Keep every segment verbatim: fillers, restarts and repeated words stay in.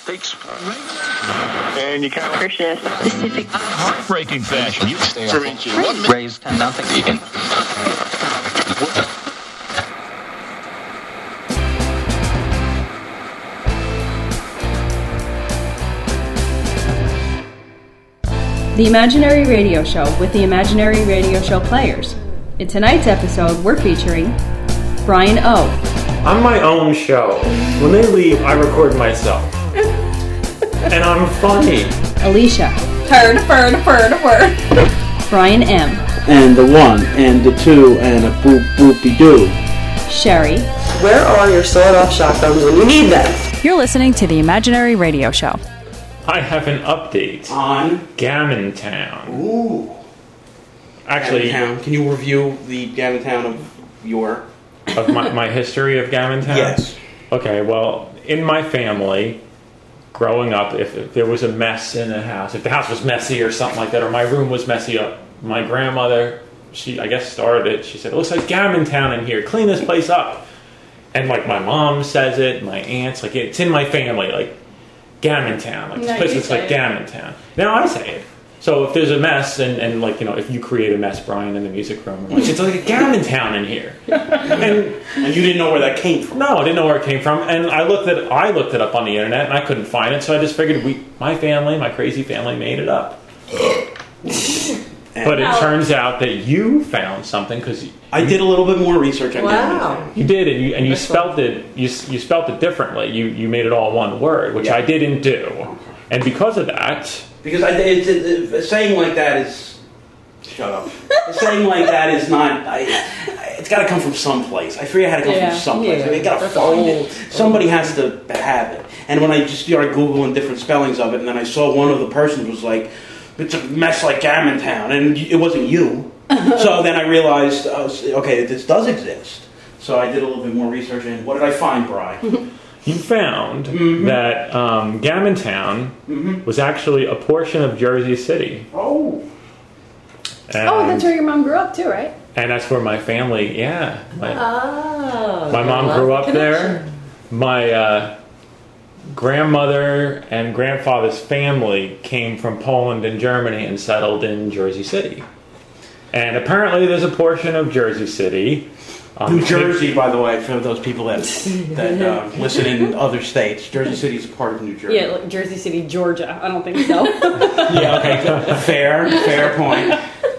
takes and you kind of specific heartbreaking fashion. You stay up raised nothing vegan. The Imaginary Radio Show with the Imaginary Radio Show players. In tonight's episode, we're featuring Brian O. On my own show, when they leave, I record myself. And I'm funny. Alicia. Turn, fern, fern, fern. Brian M. And the one, and the two, and a boop boopy doo. Sherry. Where are your sawed-off shotguns when you need them? You're listening to the Imaginary Radio Show. I have an update On Gammon Town. Ooh. Actually, Gammon Town. Can you review the Gammon Town of your... of my, my history of Gammon Town? Yes. Okay, well, in my family, growing up, if, if there was a mess in the house, if the house was messy or something like that, or my room was messy up, my grandmother, she, I guess, started it. She said, it looks like Gammon Town in here. Clean this place up. And, like, my mom says it, my aunts, like, it's in my family, like, Gammon Town. Like, this No, place you looks like say it. Gammon Town. Now I say it. So if there's a mess, and, and like, you know, if you create a mess, Brian, in the music room, I'm like, it's like a Gammon Town in here. And, And you didn't know where that came from. no, I didn't know where it came from. And I looked at I looked it up on the internet, and I couldn't find it. So I just figured we, my family, my crazy family, made it up. But it Wow. turns out that you found something because I did a little bit more research on Gammon Wow. Town. you did, and you and you That's spelt it you you spelt it differently. You you made it all one word, which Yeah. I didn't do. And because of that, Because I, it, it, it, saying like that is... Shut up. saying like that is not... I, I, it's got to come from someplace. I forget how to come Yeah, from someplace. yeah. I mean, you got to That's find old. it. Somebody has to have it. And when I just started Googling different spellings of it, and then I saw one of the persons was like, it's a mess like Gammon Town, and it wasn't you. So then I realized, uh, okay, this does exist. So I did a little bit more research, and what did I find, Brian? you found Mm-hmm. that um, Gammon Town Mhm. was actually a portion of Jersey City. Oh. And, Oh, that's where your mom grew up too, right? and that's where my family, yeah. My, Oh. my mom grew up there. My uh, grandmother and grandfather's family came from Poland and Germany and settled in Jersey City. And apparently there's a portion of Jersey City. Um, New Jersey, by the way, for those people that that uh, listen in other states, Jersey City is a part of New Jersey. Yeah, like Jersey City, Georgia. I don't think so. Yeah, okay. Fair, fair point.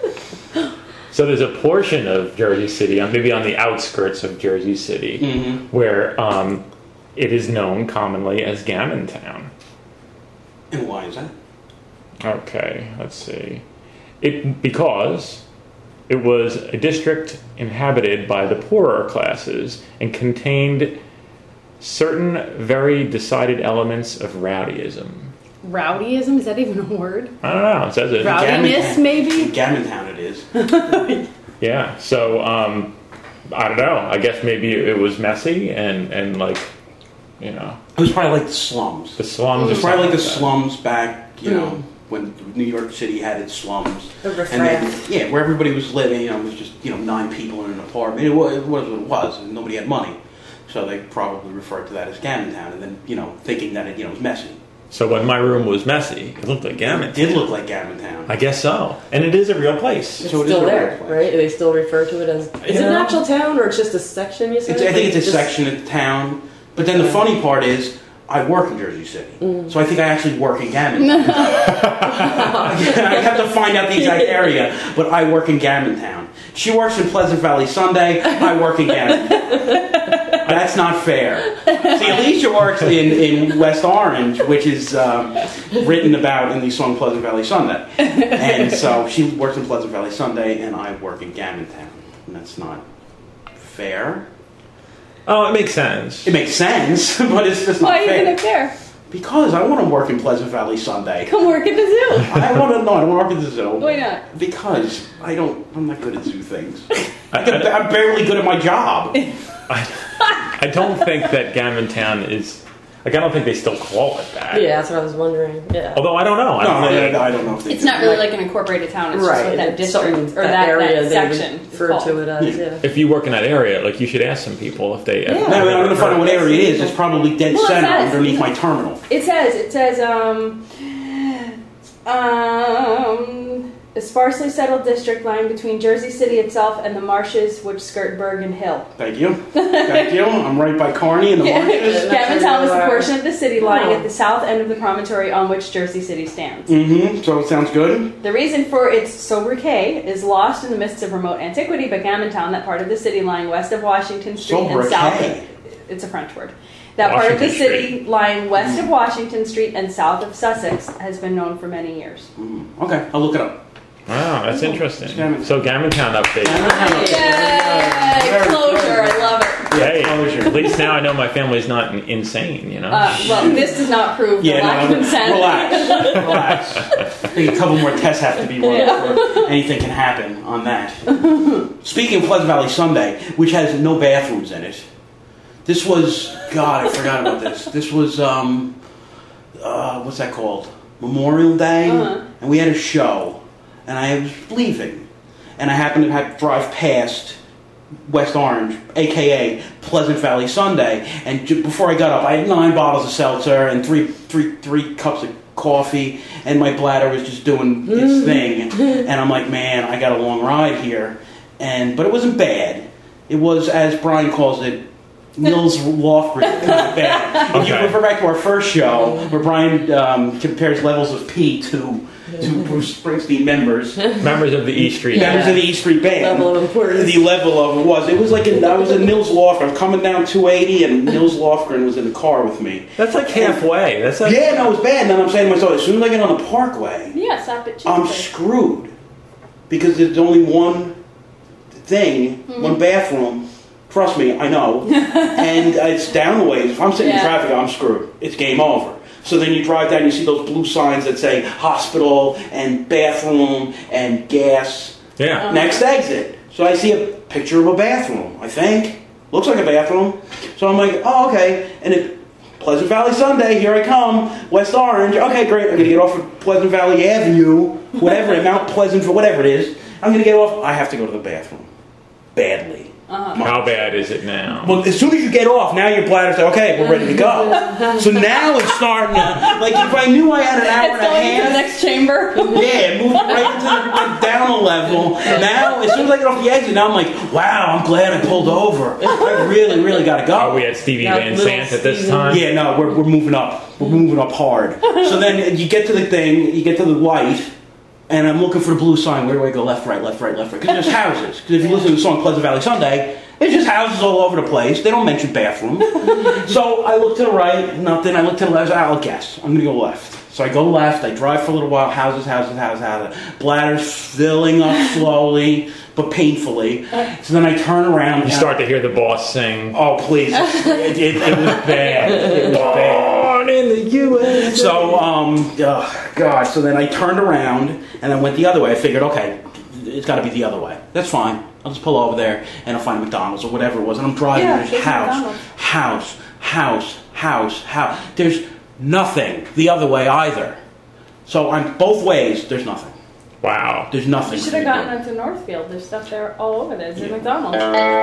So there's a portion of Jersey City, uh, maybe on the outskirts of Jersey City, Mhm. where um, it is known commonly as Gammon Town. And why is that? Okay, let's see. It because it was a district inhabited by the poorer classes and contained certain very decided elements of rowdyism. Rowdyism? Is that even a word? I don't know. It says it. Rowdiness, maybe? Gammon Town it is. Yeah. So um, I don't know. I guess maybe it was messy and and like you know It was probably like the slums. the slums. It or was probably like the something like slums back, you know, when New York City had its slums. The And riffraff. then, yeah, where everybody was living, you know, it was just, you know, nine people in an apartment. It was, it was what it was, and nobody had money. So they probably referred to that as Gammon Town, and then, you know, thinking that it, you know, was messy. that. So when my room was messy, it looked like Gammon. It did look like Gammon Town. I guess so. And it is a real place. It's So it is still a real there, place. right? They still refer to it as... Is it an Yeah. actual town, or it's just a section, you said? It's, I think Like, it's a just- section of the town. But then the funny part is, I work in Jersey City. So I think I actually work in Gammon Town. I have to find out the exact area, but I work in Gammon Town. She works in Pleasant Valley Sunday, I work in Gammon Town. That's not fair. See, Alicia works in, in West Orange, which is um, written about in the song Pleasant Valley Sunday. And so she works in Pleasant Valley Sunday, and I work in Gammon Town. And that's not fair. Oh, it makes sense. It makes sense, but it's just not Why fair. isn't it fair? Because I want to work in Pleasant Valley Sunday. Come work at the zoo. I want to. No, I don't want to work at the zoo. Why not? Because I don't. I'm not good at zoo things. I can, I'm barely good at my job. I, I don't think that Gammon Town is. Like, I don't think they still call it that. Yeah, that's what I was wondering. Yeah. Although I don't know. I No, don't I, think- I, I don't know if they It's not really like an incorporated town. It's Right. just what that It's district something- or that, area that they would section is refer called. to it as. Yeah. If you work in that area, like, you should ask some people if they. Yeah. No, I mean, I'm going to find out what area it is. It's probably dead Well, it center says- underneath my terminal. It says, it says, um, um, a sparsely settled district lying between Jersey City itself and the marshes which skirt Bergen Hill. Thank you. Thank you. I'm right by Kearney and the marshes. Gammon Town is the Wow. portion of the city lying Oh. at the south end of the promontory on which Jersey City stands. Mm-hmm. So it sounds good. The reason for its sobriquet is lost in the mists of remote antiquity, but Gammon Town, that part of the city lying west of Washington Street and south Sobriquet. of, it's a French word. That part of the Washington city lying west of Washington Street and south of Sussex has been known for many years. Okay, I'll look it up. Wow, that's interesting. Gammon. So Gammontown update. Yay! Closure, I love it. Hey, Closure. at least now I know my family's not in- insane. You know. Uh, well, this does not prove the Yeah, lack no, of insanity. relax, relax. I think a couple more tests have to be run before anything can happen on that. Speaking of Pleasant Valley Sunday, which has no bathrooms in it, this was, God, I forgot about this. This was, um, uh, what's that called? Memorial Day, Uh-huh. and we had a show, and I was leaving, and I happened to have drive past West Orange, aka Pleasant Valley Sunday, and ju- before I got up, I had nine bottles of seltzer and three, three, three cups of coffee, and my bladder was just doing its thing, and I'm like, man, I got a long ride here, and but it wasn't bad. It was, as Brian calls it, Nils Lofgren kind of bad. If you Okay. refer back to our first show, where Brian um, compares levels of P to to Bruce Springsteen members. Members of the E Street. Members of the E Street Band. Level of importance. The level of it was. It was like a, I was in Nils Lofgren. I'm coming down two eighty, and Nils Lofgren was in the car with me. That's like halfway. That's like, Yeah, no, it was bad. And then I'm saying to myself, as soon as I get on the Parkway, Yeah, stop at I'm Cheesecake. screwed because there's only one thing, Mm-hmm. one bathroom. Trust me, I know. And it's down the ways. If I'm sitting Yeah. in traffic, I'm screwed. It's game over. So then you drive down, you see those blue signs that say hospital and bathroom and gas. yeah. Next exit. So I see a picture of a bathroom, I think. Looks like a bathroom. So I'm like, oh, okay. And it, Pleasant Valley Sunday, here I come. West Orange. Okay, great. I'm going to get off of Pleasant Valley Avenue, whatever, Mount Pleasant, whatever it is. I'm going to get off. I have to go to the bathroom. Badly. How bad is it now? Well, as soon as you get off, now your bladder's like, okay, we're ready to go. So now it's starting to, like, if I knew I had an hour It's and a going to the half. next chamber. Yeah, it moved right into the, went down a level. Now, as soon as I get off the exit, now I'm like, wow, I'm glad I pulled over. I really, really got to go. Oh, we had Stevie Now Van Little Sant at this Steven. time. Yeah, no, we're, we're moving up. We're moving up hard. So then you get to the thing, you get to the light, and I'm looking for the blue sign. Where do I go? Left, right, left, right, left, right. Because there's houses. Because if you listen to the song Pleasant Valley Sunday, there's just houses all over the place. They don't mention bathroom. So I look to the right, nothing. I look to the left, I'll guess. I'm going to go left. So I go left, I drive for a little while, houses, houses, houses, houses. Bladder's filling up slowly, but painfully. So then I turn around. You and start to hear the boss sing. Oh, please. It, it, it was bad. It was bad. Born in the U S. So, um, oh, God. So then I turned around and I went the other way. I figured, okay, it's got to be the other way. That's fine. I'll just pull over there and I'll find a McDonald's or whatever it was. And I'm driving. Yeah, There's there's house, McDonald's. house, house, house, house. There's nothing the other way either. So I'm both ways. There's nothing. Wow. There's nothing. You should for have me to gotten do. into Northfield. There's stuff there all over there. There's a McDonald's.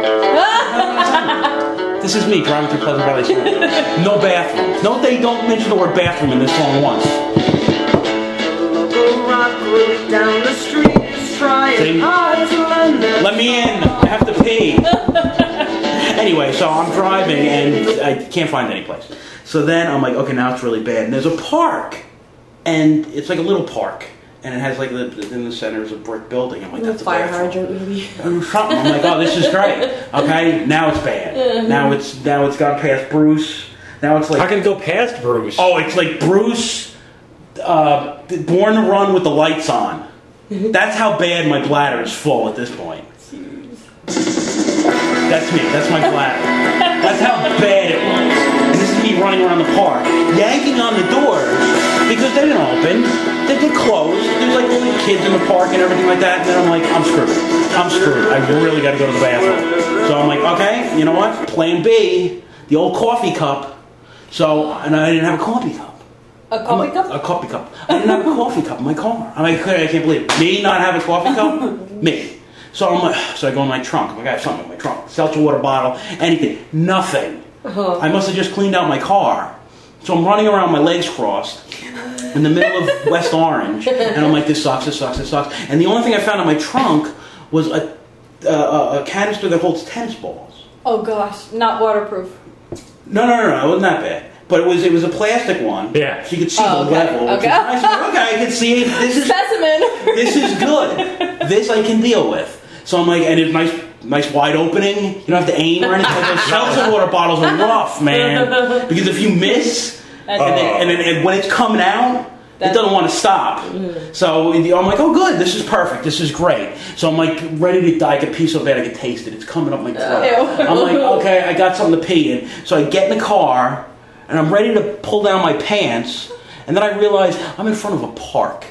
This is me driving through Pleasant Valley Sunday. No bathroom. No, they don't mention the word bathroom in this song once. See? Let me in. I have to pee. Anyway, so I'm driving and I can't find any place. So then I'm like, okay, now it's really bad. And there's a park, and it's like a little park, and it has like the, in the center is a brick building. I'm like, that's a Fire bathroom. hydrant movie. Or something. I'm like, oh, this is great. Okay, now it's bad. Now it's now it's gone past Bruce. Now it's How like, can it go past Bruce? oh, it's like Bruce, uh, Born to Run with the lights on. That's how bad my bladder is full at this point. That's me. That's my bladder. That's how bad it was. And this is me running around the park, yanking on the doors because they didn't open. They they closed. There's like little kids in the park and everything like that. And then I'm like, I'm screwed. I'm screwed. I really got to go to the bathroom. So I'm like, okay, you know what? Plan B, the old coffee cup. So, and I didn't have a coffee cup. A coffee I'm cup? A, a coffee cup. I didn't have a coffee cup in my car. I'm like, I can't believe it. Me not have a coffee cup? Me. So I'm like, so I go in my trunk. I'm like, I have something in my trunk. Seltzer water bottle, anything. Nothing. Uh-huh. I must have just cleaned out my car. So I'm running around, my legs crossed, in the middle of West Orange, and I'm like, this sucks, this sucks, this sucks. And the only thing I found in my trunk was a, a, a canister that holds tennis balls. Oh gosh, not waterproof. No, no, no, no, it wasn't that bad. But it was it was a plastic one. Yeah. So you could see Oh, the okay. level. Which Okay. is nice. Okay, I can see this is Specimen. this is good. This I can deal with. So I'm like, and it's nice, nice wide opening. You don't have to aim or anything. Those seltzer water bottles are rough, man. Because if you miss, and, then, and, then, and when it's coming out, it doesn't want to stop. So I'm like, oh, good. This is perfect. This is great. So I'm like ready to die. I could pee so bad I could taste it. It's coming up my throat. Ew. I'm like, okay, I got something to pee in. So I get in the car, and I'm ready to pull down my pants, and then I realize I'm in front of a park.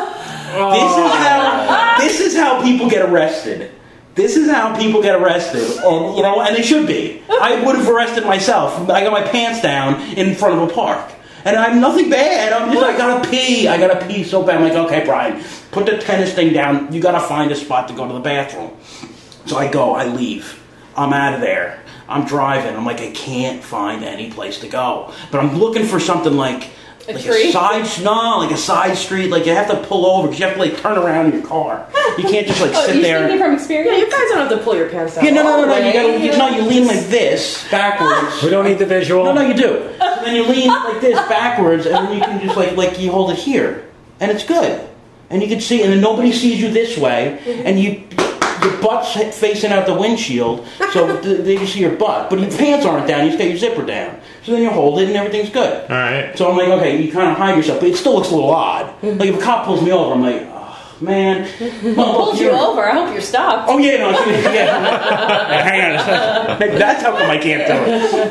This is how this is how people get arrested. This is how people get arrested, and you know, and they should be. I would have arrested myself. I got my pants down in front of a park, and I'm nothing bad. I'm just I gotta pee. I gotta pee so bad. I'm like, okay, Brian, put the tennis thing down. You gotta find a spot to go to the bathroom. So I go. I leave. I'm out of there. I'm driving. I'm like, I can't find any place to go, but I'm looking for something like. A like tree? a side, no, like a side street. Like you have to pull over because you have to like turn around in your car. You can't just like Oh, sit you there. speaking from Yeah, experience? you guys don't have to pull your pants down. Yeah, no, no, no, no. You all the gotta, way. you, no, you lean like this backwards. We don't need the visual. No, no, you do. So then you lean like this backwards, and then you can just like like you hold it here, and it's good. And you can see, and then nobody sees you this way, and you your butt's facing out the windshield, so th- they can see your butt. But your pants aren't down. You just got your zipper down. So then you hold it, and everything's good. All right. So I'm like, okay, you kind of hide yourself, but it still looks a little odd. Like if a cop pulls me over, I'm like, oh man. Pulled you over. I hope you're stopped. Oh yeah, no, yeah. Hang on a second. That's how come I can't do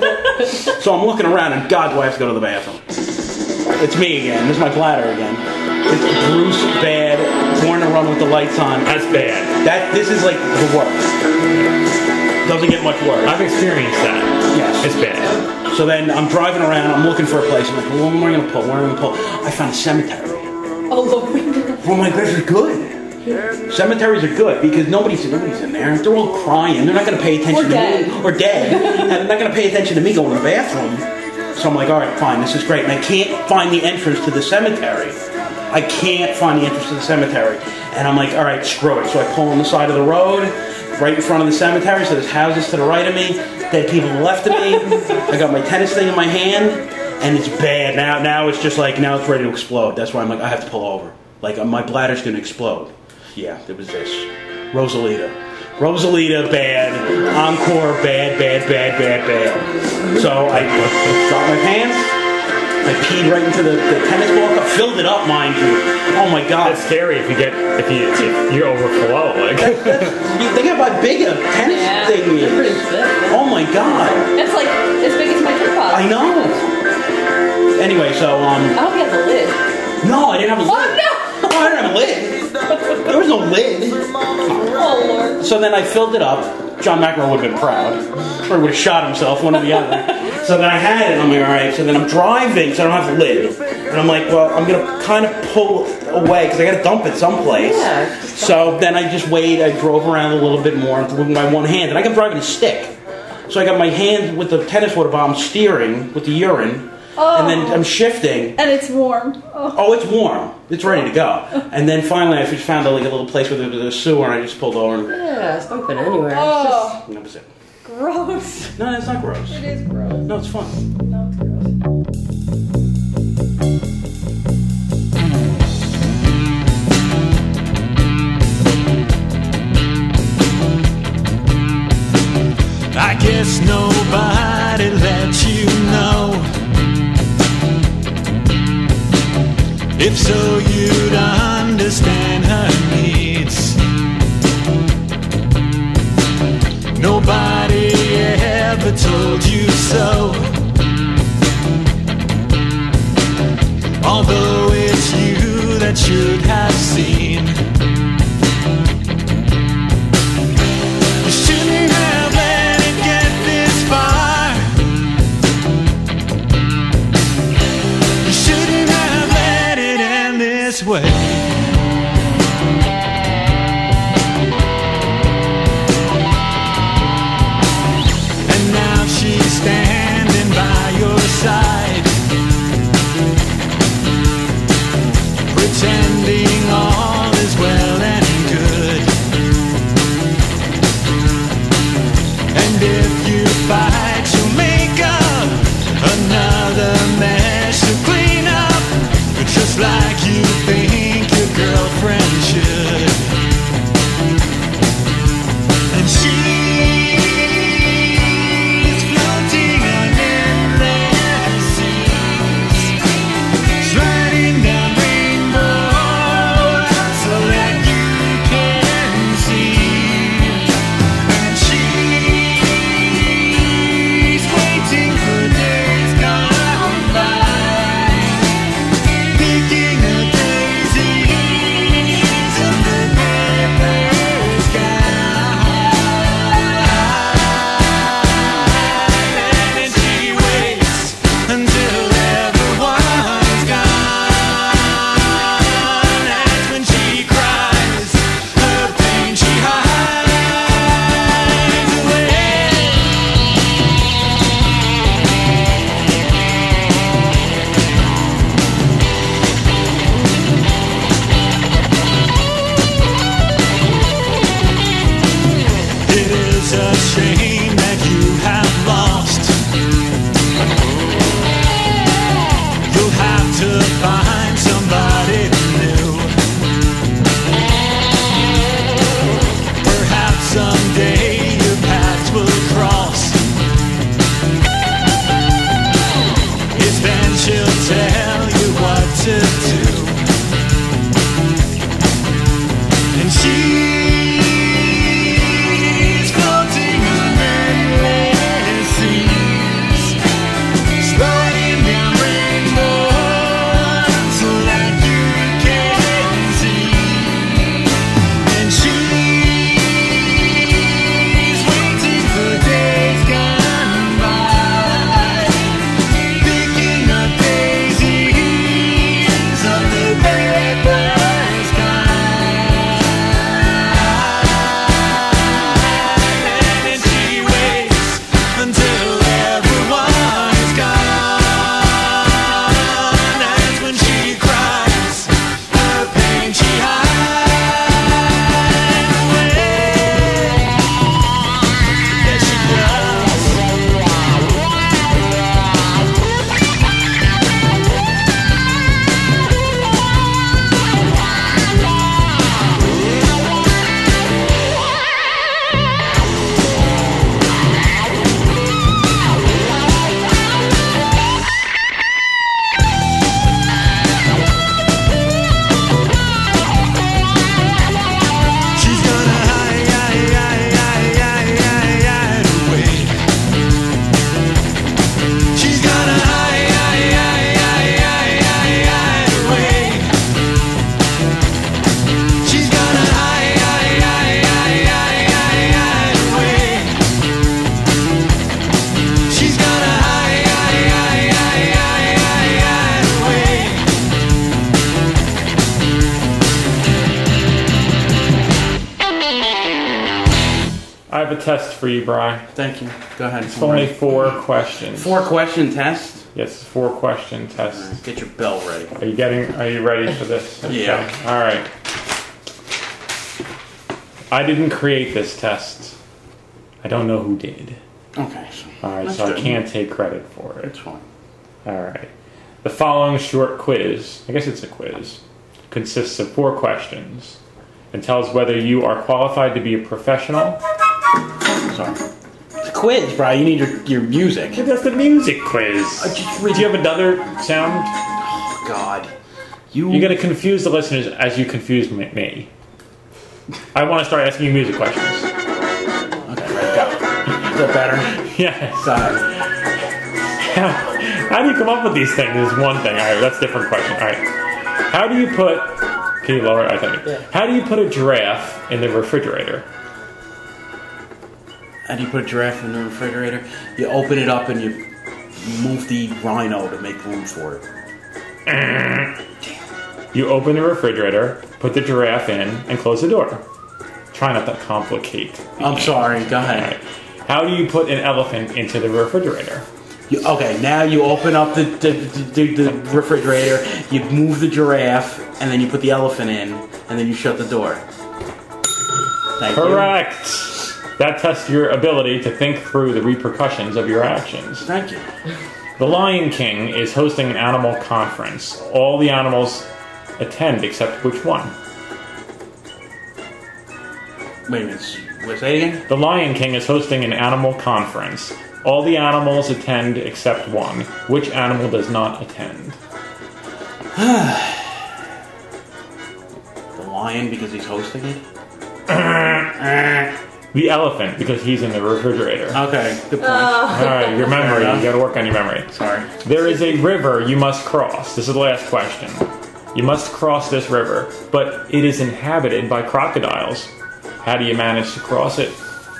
it. So I'm looking around, and God, do I have to go to the bathroom? It's me again. This is my bladder again. It's Bruce bad. Born to run with the lights on. That's bad. That this is like the worst. Doesn't get much worse. I've experienced that. Yes. It's bad. So then I'm driving around. I'm looking for a place. I'm like, well, where am I going to pull? Where am I going to pull? I found a cemetery. Oh, Lord. Oh my gosh, it's good. Cemeteries are good because nobody's nobody's in there. They're all crying. They're not going to pay attention Or to dead. me. Or dead. And they're not going to pay attention to me going to the bathroom. So I'm like, all right, fine, this is great. And I can't find the entrance to the cemetery. I can't find the entrance to the cemetery. And I'm like, all right, screw it. So I pull on the side of the road, right in front of the cemetery. So there's houses to the right of me, dead people to the left of me. I got my tennis thing in my hand, and it's bad. Now, now it's just like, now it's ready to explode. That's why I'm like, I have to pull over. Like, uh, my bladder's going to explode. Yeah, it was this. Rosalita. Rosalita, bad. Encore, bad, bad, bad, bad, bad. So I dropped my pants. I peed right into the, the tennis ball cup. Filled it up, mind you. Oh my God. That's scary if you get if you if you overflow. Like You think about how big a tennis Yeah. thing is. They're pretty thick. Oh my God. It's like as big as my tripod. I know. Anyway, so um, I hope you have the lid. no, I didn't have a lid. Oh, no! No, I didn't have a lid. There was no lid. Oh, Lord. So then I filled it up. John McEnroe would have been proud. Or would have shot himself, one or the other. So then I had it, and I'm like, all right. So then I'm driving, so I don't have the lid. And I'm like, well, I'm going to kind of pull away, because I got to dump it someplace. Yeah. So then I just waited. I drove around a little bit more with my one hand. And I kept driving a stick. So I got my hand with the tennis water bottle steering with the urine. Oh. And then I'm shifting. And it's warm. Oh. Oh, it's warm. It's ready to go. And then finally I just found a, like, a little place where there was a sewer, and I just pulled over, and Yeah, it's not been anywhere. Oh, and that was it. gross. No, that's not gross. It is gross. No, it's fun. No, it's gross. I guess nobody let you know. If so, you'd understand her needs. Nobody ever told you so. Although it's you that should have seen. You shouldn't have let it get this far. this way. And now she's standing by your side, pretending all is well and good. And if you fight, you'll make up another mess to clean up, just like you think your girlfriend should. And she's floating on endless seas, sliding down rainbows so that you can see. And she's waiting for days gone by, picking up daisies under paper sky. And she waits until everyone's gone. That's when she cries, her pain she hides away. It is a shame that you have lost. You'll have to find somebody new. Perhaps someday your paths will cross. If then she'll tell you what to do. And she's floating on endless seas, sliding down rainbows so that you can see. And she's waiting for days gone by, picking up daisies on the paper sky. And she waits until everyone is gone. That's when she cries, her pain she hides away. Yes, she does. She's gonna hide, hide, hide, hide, hide, hide, hide away. She's gonna hide, hide, hide, hide, hide, hide, hide away. She's gonna hide, hide, hide, hide, hide, hide, hide away. She's gonna hide, hide, hide, hide, hide, hide, hide away. I have a test for you, Bri. Thank you. Go ahead. It's only four questions. Four question test. Yes, four question test. Get your bell ready. Are you getting? Are you ready for this? Yeah. All right. I didn't create this test. I don't know who did. Okay. So All right, that's so good. I can't take credit for it. It's fine. All right. The following short quiz, I guess it's a quiz, consists of four questions and tells whether you are qualified to be a professional. Sorry. It's a quiz, bro. You need your, your music. That's the music quiz. I just Do you have another sound? Oh, God. You. You're going to confuse the listeners as you confused me- me. I want to start asking you music questions. Okay, ready, go. Is that better? Yes. Go ahead. How, how do you come up with these things is one thing. All right, that's a different question. All right. How do you put... Can you lower it? I think. Yeah. How do you put a giraffe in the refrigerator? How do you put a giraffe in the refrigerator? You open it up and you move the rhino to make room for it. Mm. You open the refrigerator, put the giraffe in, and close the door. Try not to complicate. I'm sorry, go ahead. Alright. How do you put an elephant into the refrigerator? You, okay, now you open up the, the, the, the refrigerator, you move the giraffe, and then you put the elephant in, and then you shut the door. Thank Correct. You. That tests your ability to think through the repercussions of your actions. Thank you. The Lion King is hosting an animal conference. All the animals attend except which one? Wait a minute. Wait, say it again? The Lion King is hosting an animal conference. All the animals attend except one. Which animal does not attend? The lion because he's hosting it? The elephant because he's in the refrigerator. Okay, good point. Uh, Alright, your memory. You gotta work on your memory. Sorry. There is a river you must cross. This is the last question. You must cross this river, but it is inhabited by crocodiles. How do you manage to cross it?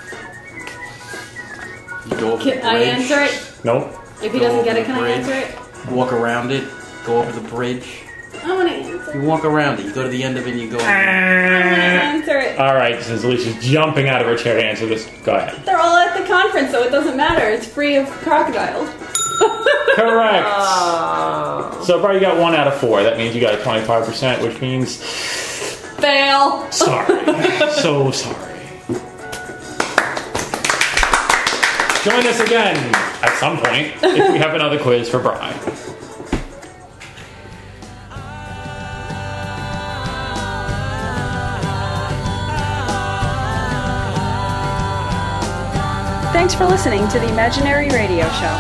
You go over Can the I bridge. answer it? Nope. If he Go doesn't over get it, the can I bridge. answer it? Walk around it. Go over the bridge. I want to answer You walk around it. You go to the end of it and you go... I want to answer it. Alright, since Alicia's jumping out of her chair to answer this, go ahead. They're all at the conference, so it doesn't matter. It's free of crocodiles. Correct. Oh. So far you got one out of four. That means you got a twenty-five percent, which means... Fail. Sorry. So sorry. Join us again at some point if we have another quiz for Bri. Thanks for listening to the Imaginary Radio Show.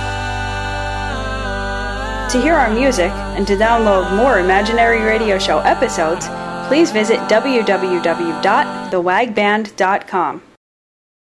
To hear our music and to download more Imaginary Radio Show episodes, please visit w w w dot the wag band dot com.